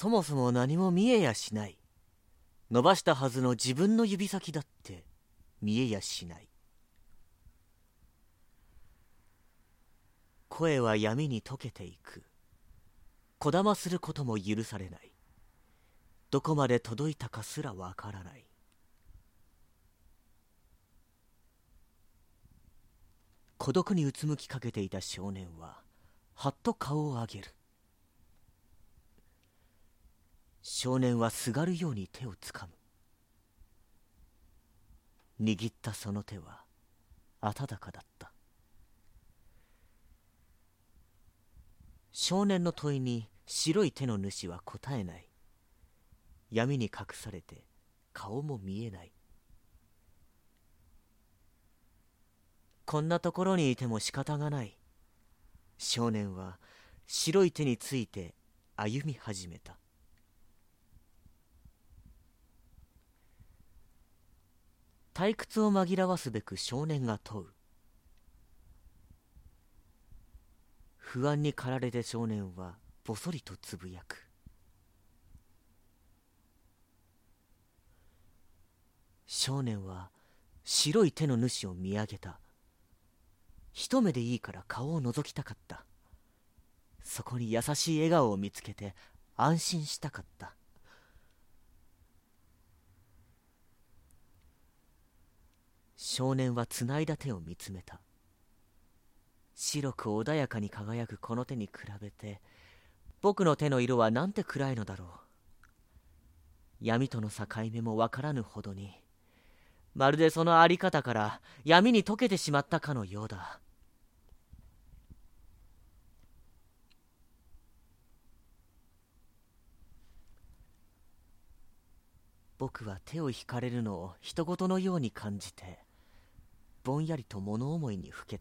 そもそも何も見えやしない。伸ばしたはずの自分の指先だって見えやしない。声は闇に溶けていく。こだますることも許されない。どこまで届いたかすらわからない。孤独にうつむきかけていた少年ははっと顔を上げる。少年はすがるように手をつかむ。握ったその手は温かだった。少年の問いに白い手の主は答えない。闇に隠されて顔も見えない。こんなところにいても仕方がない。少年は白い手について歩み始めた。退屈を紛らわすべく少年が問う。不安に駆られて少年はぼそりとつぶやく。少年は白い手の主を見上げた。一目でいいから顔を覗きたかった。そこに優しい笑顔を見つけて安心したかった。少年はつないだ手を見つめた。白く穏やかに輝くこの手に比べて、僕の手の色はなんて暗いのだろう。闇との境目もわからぬほどに、まるでそのあり方から闇に溶けてしまったかのようだ。僕は手を引かれるのを人事のように感じて、ぼんやりと物思いにふけった。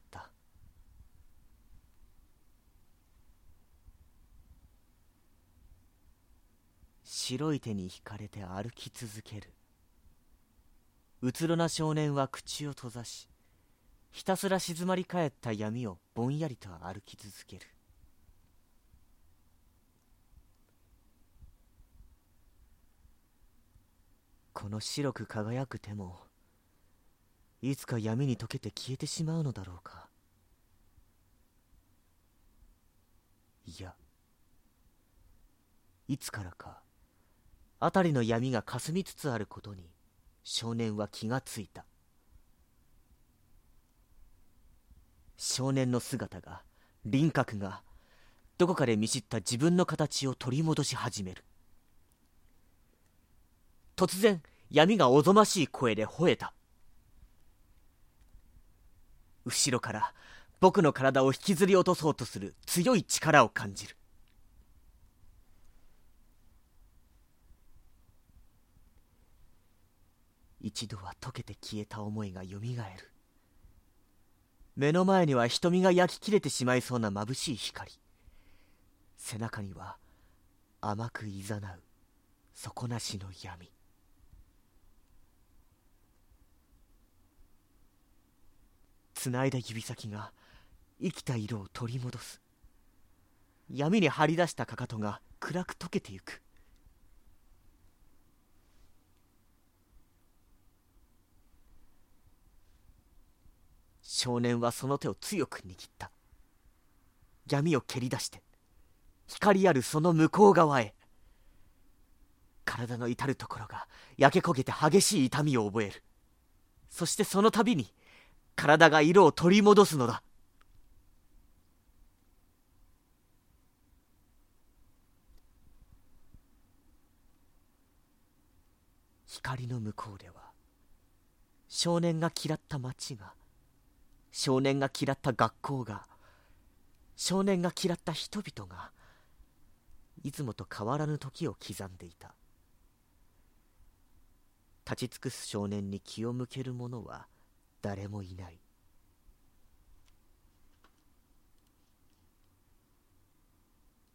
白い手に引かれて歩き続ける。うつろな少年は口を閉ざし、ひたすら静まり返った闇をぼんやりと歩き続ける。この白く輝く手もいつか闇に溶けて消えてしまうのだろうか。いや、いつからか辺りの闇がかすみつつあることに少年は気がついた。少年の姿が、輪郭がどこかで見知った自分の形を取り戻し始める。突然闇がおぞましい声で吠えた。後ろから僕の体を引きずり落とそうとする強い力を感じる。一度は溶けて消えた思いがよみがえる。目の前には瞳が焼き切れてしまいそうな眩しい光。背中には甘くいざなう底なしの闇。つないだ指先が生きた色を取り戻す。闇に張り出したかかとが暗く溶けてゆく。少年はその手を強く握った。闇を蹴り出して光あるその向こう側へ。体の至るところが焼け焦げて激しい痛みを覚える。そしてその度に体が色を取り戻すのだ。光の向こうでは少年が嫌った街が、少年が嫌った学校が、少年が嫌った人々がいつもと変わらぬ時を刻んでいた。立ち尽くす少年に気を向ける者は誰もいない。